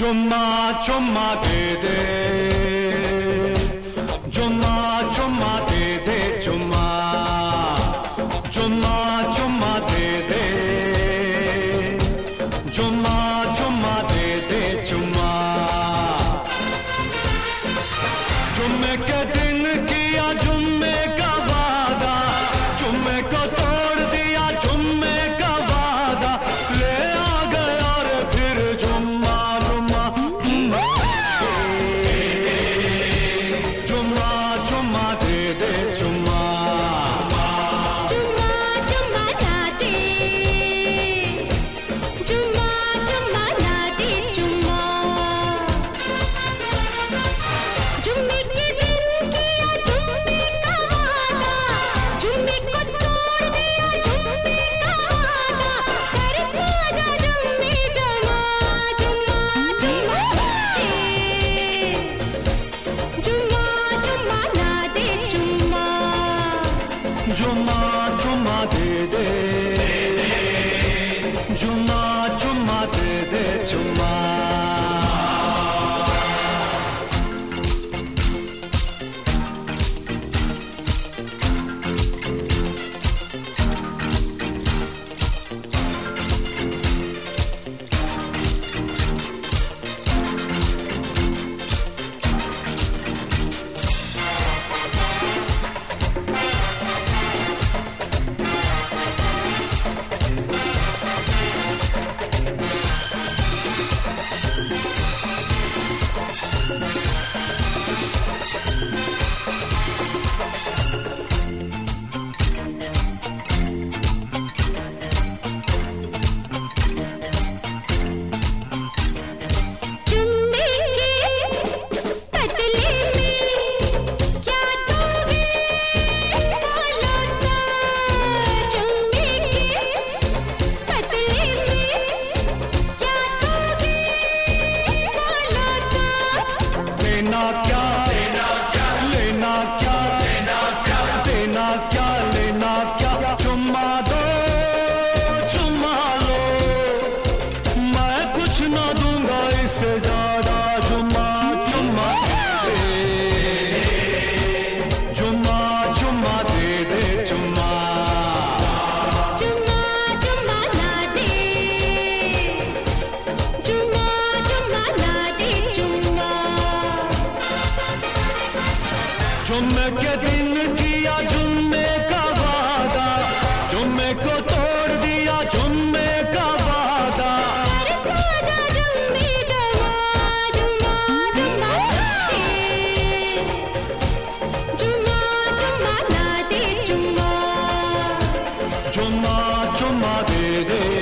चुम्मा चुम्मा दे दे, चुम्मा चुम्मा दे दे, चुम्मा चुम्मा चुम्मा दे दे, चुम्मा चुम्मा दे दे, चुम्मा। जुम्मे के दिन किया जुम्मे का वादा, जुम्मे को तोड़ दिया जुम्मे का वादा, ले आ गया रे फिर जुम्मा जुम्मा जुम्मा जुम्मा जुम्मा दे दे, जुम्मा जुम्मा जुम्मा ना दे, जुम्मा जुम्मा ना दे, जुम्मा। जुम्मे के दिन किया जुम्मे का वादा, जुम्मे को तोड़ दिया जुम्मे का वादा, कर खाजा जुम्मे जमा जुम्मा जुम्मा दे, जुम्मा जुम्मा ना दे, जुम्मा। जुम्मा जुम्मा दे दे, जुम्मा जुम्मा दे दे, जुम्मा। जुम्मे के पतले में क्या दोगे बोलो तो, जुम्मे के पतले में क्या दोगे बोलो तो। देना क्या लेना क्या, लेना क्या लेना क्या, देना क्या लेना क्या, चुम्मा दो चुम्मा लो, मैं कुछ ना दूंगा इससे ज्यादा, जुम्मा चुम्मा दे, जुम्मा चुम्मा दे दे, जुम्मा जुम्मा जुम्मा ना दे, जुम्मा जुम्मा ना दे, जुम्मा। जुम्मे के दिन किया जुम्मे का वादा, जुम्मे को तोड़ दिया जुम्मे का वादा, कर खाजा जुम्मे जमा जुम्मा जुम्मा दे, जुम्मा जुम्मा ना दे, जुम्मा। जुम्मा चुम्मा दे दे,